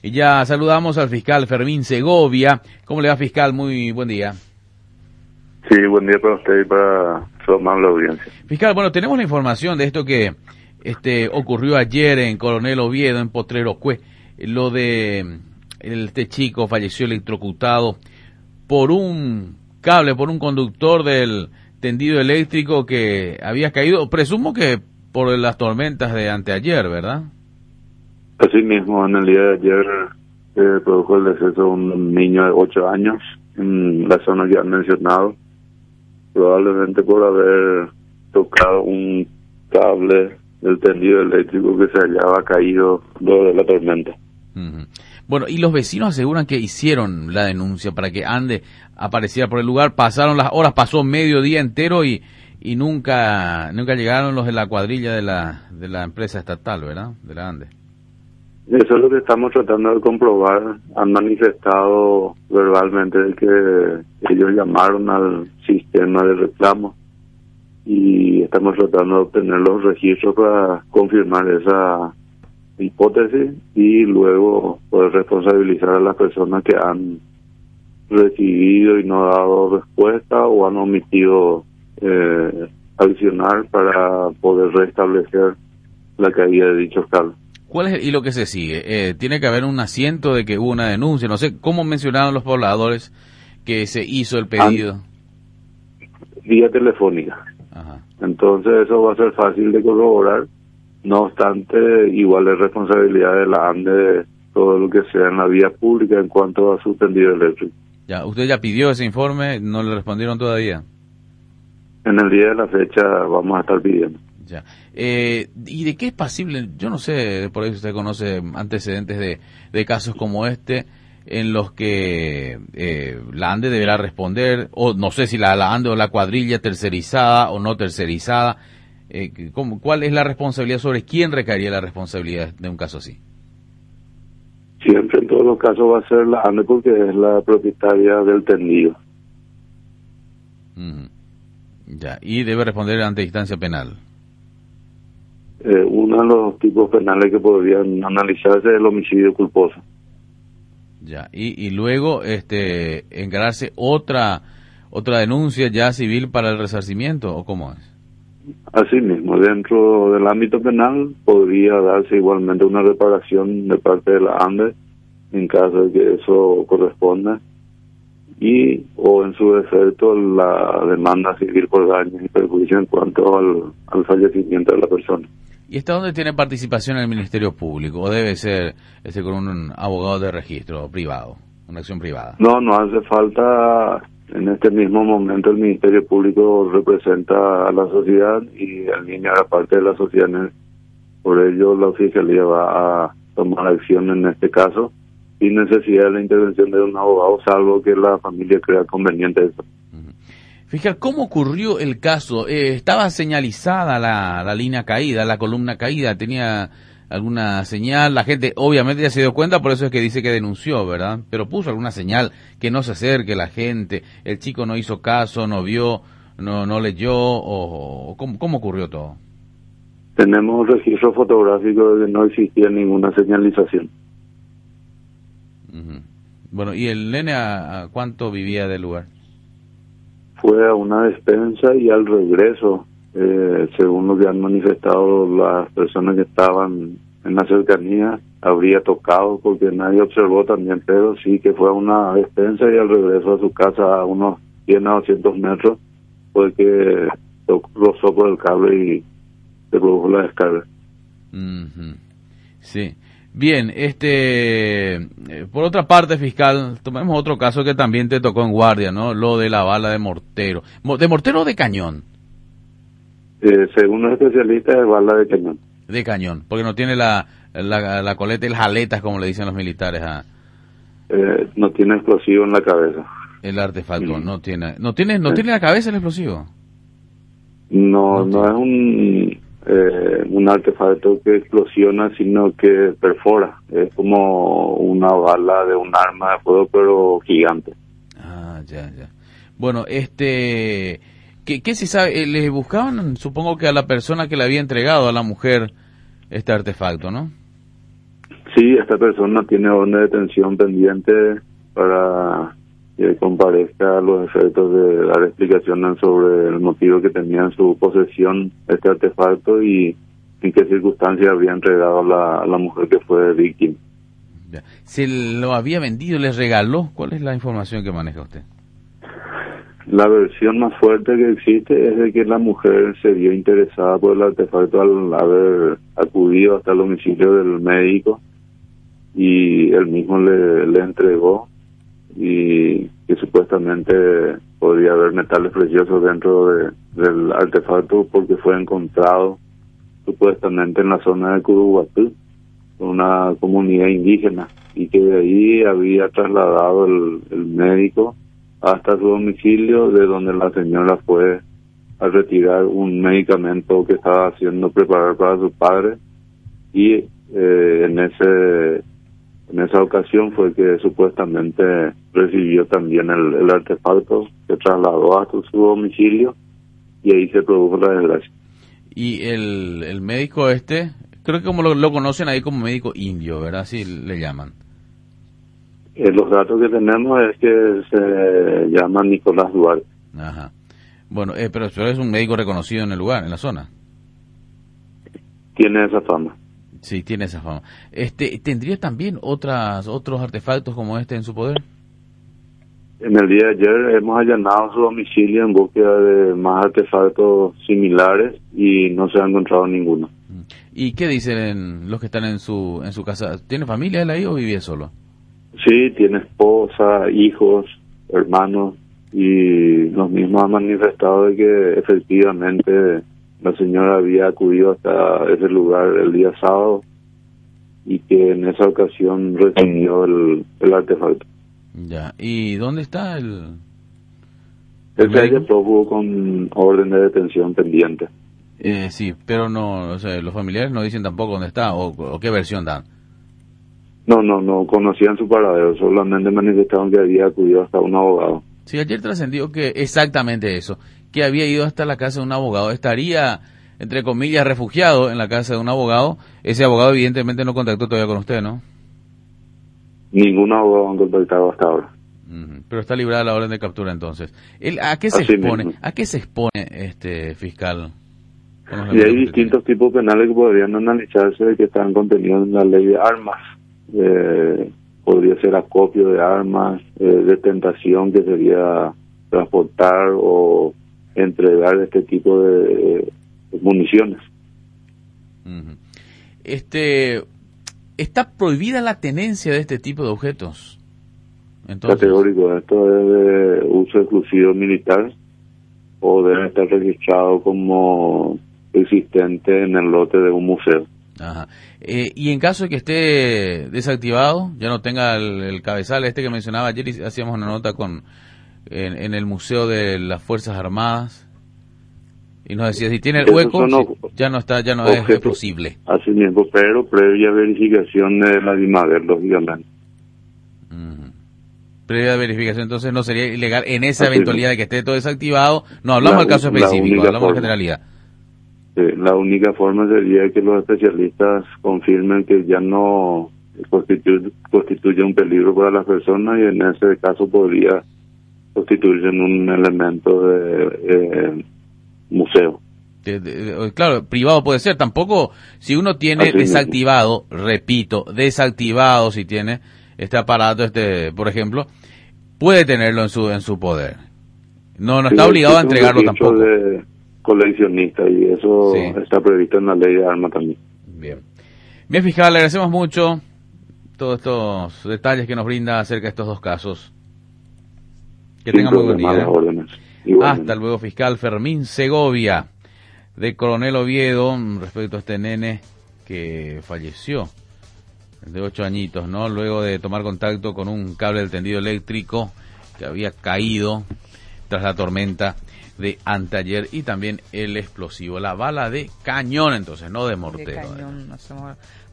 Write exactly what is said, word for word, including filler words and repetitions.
Y ya saludamos al fiscal Fermín Segovia. ¿Cómo le va, fiscal? Muy buen día. Sí, buen día para usted y para su amable audiencia. Fiscal, bueno, tenemos la información de esto que este ocurrió ayer en Coronel Oviedo, en Potrero Cue. Lo de este chico falleció electrocutado por un cable, por un conductor del tendido eléctrico que había caído, presumo que por las tormentas de anteayer, ¿verdad? Así mismo, en el día de ayer se eh, produjo el deceso de un niño de ocho años en la zona que han mencionado, probablemente por haber tocado un cable del tendido eléctrico que se hallaba caído luego de la tormenta. Uh-huh. Bueno, y los vecinos aseguran que hicieron la denuncia para que Ande apareciera por el lugar. Pasaron las horas, pasó medio día entero y y nunca nunca llegaron los de la cuadrilla de la de la empresa estatal, ¿verdad? De la Ande. Eso es lo que estamos tratando de comprobar. Han manifestado verbalmente de que ellos llamaron al sistema de reclamo y estamos tratando de obtener los registros para confirmar esa hipótesis y luego poder responsabilizar a las personas que han recibido y no dado respuesta o han omitido eh, adicionar para poder restablecer la caída de dichos cables. ¿Cuál es el hilo que se sigue? Eh, tiene que haber un asiento de que hubo una denuncia. No sé cómo mencionaron los pobladores que se hizo el pedido. Vía telefónica. Ajá. Entonces eso va a ser fácil de corroborar. No obstante, igual es responsabilidad de la ANDE de todo lo que sea en la vía pública en cuanto a su tendido eléctrico. Ya, usted ya pidió ese informe, no le respondieron todavía. En el día de la fecha vamos a estar pidiendo. Ya. Eh, ¿Y de qué es pasible? Yo no sé, por ahí usted conoce antecedentes de, de casos como este, en los que eh, la ANDE deberá responder, o no sé si la, la ANDE o la cuadrilla tercerizada o no tercerizada. Eh, ¿cómo, ¿Cuál es la responsabilidad sobre quién recaería la responsabilidad de un caso así? Siempre en todos los casos va a ser la ANDE porque es la propietaria del tendido. Mm. Ya, y debe responder ante instancia penal. Eh, uno de los tipos penales que podrían analizarse es el homicidio culposo. Ya, y, y luego este encararse otra otra denuncia ya civil para el resarcimiento, ¿o cómo es? Así mismo, dentro del ámbito penal podría darse igualmente una reparación de parte de la ANDE en caso de que eso corresponda y o en su defecto la demanda civil por daños y perjuicios en cuanto al, al fallecimiento de la persona. ¿Y hasta dónde tiene participación el Ministerio Público? ¿O debe ser este con un abogado de registro privado, una acción privada? No, no hace falta. En este mismo momento el Ministerio Público representa a la sociedad y el niño era parte de la sociedad. Por ello la Fiscalía va a tomar acción en este caso sin necesidad de la intervención de un abogado, salvo que la familia crea conveniente eso. Fiscal, ¿cómo ocurrió el caso? Eh, ¿Estaba señalizada la, la línea caída, la columna caída? ¿Tenía alguna señal? La gente obviamente ya se dio cuenta, por eso es que dice que denunció, ¿verdad? Pero puso alguna señal que no se acerque la gente, el chico no hizo caso, no vio, no no leyó, o, o ¿cómo, cómo ocurrió todo? Tenemos registro fotográfico de que no existía ninguna señalización. Uh-huh. Bueno, ¿y el nene a, a cuánto vivía del lugar? Fue a una despensa y al regreso, eh, según lo que han manifestado las personas que estaban en la cercanía, habría tocado porque nadie observó también, pero sí que fue a una despensa y al regreso a su casa a unos cien a doscientos metros fue que rozó por el cable y se produjo la descarga. Uh-huh. Sí. Bien, este, eh, por otra parte, fiscal, tomemos otro caso que también te tocó en guardia, ¿no? Lo de la bala de mortero. ¿De mortero o de cañón? Eh, según los especialistas, es bala de cañón. De cañón, porque no tiene la, la, la coleta y las aletas, como le dicen los militares. ¿Ah? Eh, no tiene explosivo en la cabeza. El artefacto, Mm. no tiene, no tiene, no Sí. tiene la cabeza el explosivo. No, no, no es un eh, un artefacto que explosiona, sino que perfora. Es como una bala de un arma de fuego, pero gigante. Ah, ya, ya. Bueno, este, ¿qué, qué se sabe? Eh, le buscaban, supongo que a la persona que le había entregado a la mujer este artefacto, ¿no? Sí, esta persona tiene orden de detención pendiente para que comparezca a los efectos de dar explicaciones sobre el motivo que tenía en su posesión este artefacto y en qué circunstancias habría entregado a la, a la mujer que fue víctima. ¿Se lo había vendido, le regaló? ¿Cuál es la información que maneja usted? La versión más fuerte que existe es de que la mujer se vio interesada por el artefacto al haber acudido hasta el domicilio del médico y él mismo le, le entregó, y que supuestamente podría haber metales preciosos dentro de, del artefacto porque fue encontrado supuestamente en la zona de Curuguatú, una comunidad indígena, y que de ahí había trasladado el, el médico hasta su domicilio, de donde la señora fue a retirar un medicamento que estaba haciendo preparar para su padre, y eh, en ese en esa ocasión fue que supuestamente recibió también el, el artefacto, se trasladó hasta su domicilio y ahí se produjo la desgracia. Y el, el médico este, creo que como lo, lo conocen ahí como médico indio, ¿verdad? Así le llaman. Eh, los datos que tenemos es que se llama Nicolás Duarte. Ajá. Bueno, eh, pero, pero es un médico reconocido en el lugar, en la zona. Tiene esa fama. Sí, tiene esa fama. Este, ¿tendría también otras otros artefactos como este en su poder? En el día de ayer hemos allanado su domicilio en búsqueda de más artefactos similares y no se ha encontrado ninguno. ¿Y qué dicen los que están en su en su casa? ¿Tiene familia él ahí o vivía solo? Sí, tiene esposa, hijos, hermanos, y los mismos han manifestado de que efectivamente la señora había acudido hasta ese lugar el día sábado y que en esa ocasión recibió el, el artefacto. Ya, ¿y dónde está el...? Él se halla prófugo con orden de detención pendiente. Eh, sí, pero no, o sea, los familiares no dicen tampoco dónde está o, o qué versión dan. No, no, no conocían su paradero, solamente manifestaron que había acudido hasta un abogado. Sí, ayer trascendió que exactamente eso, que había ido hasta la casa de un abogado, estaría, entre comillas, refugiado en la casa de un abogado. Ese abogado evidentemente no contactó todavía con usted, ¿no? Ningún abogado han contactado hasta ahora. Uh-huh. Pero está librada la orden de captura entonces. ¿Él, ¿A qué se Así expone? mismo. ¿A qué se expone este fiscal? Y hay distintos tipos penales que podrían analizarse que están contenidos en la ley de armas. Eh, podría ser acopio de armas, eh, detentación, que sería transportar o entregar este tipo de, de municiones. Uh-huh. Este, ¿está prohibida la tenencia de este tipo de objetos? Entonces, categórico, esto es de uso exclusivo militar o debe estar registrado como existente en el lote de un museo. Ajá. Eh, y en caso de que esté desactivado, ya no tenga el, el cabezal este que mencionaba ayer, y hacíamos una nota con en, en el Museo de las Fuerzas Armadas, y nos decía, si tiene el hueco, si, ya no está, ya no es explosible. Así mismo, pero previa verificación de la DIMADER, lógicamente. Uh-huh. Previa verificación, entonces no sería ilegal en esa así eventualidad mismo. De que esté todo desactivado. No hablamos la, del caso específico, hablamos de generalidad. Sí, la única forma sería que los especialistas confirmen que ya no constituye, constituye un peligro para las personas, y en ese caso podría constituirse en un elemento de eh, museo. De, de, de, claro, privado puede ser. Tampoco, si uno tiene así desactivado, mismo. Repito, desactivado, si tiene este aparato, este, por ejemplo, puede tenerlo en su en su poder. No, no está sí, obligado a entregarlo tampoco. De coleccionista, y eso sí. Está previsto en la ley de armas también. Bien. Bien, fiscal, le agradecemos mucho todos estos detalles que nos brinda acerca de estos dos casos. Que tengan muy buen día. Hasta luego, fiscal Fermín Segovia, de Coronel Oviedo, respecto a este nene que falleció de ocho añitos, ¿no? Luego de tomar contacto con un cable del tendido eléctrico que había caído tras la tormenta de anteayer, y también el explosivo, la bala de cañón, entonces, no de mortero. De cañón, no se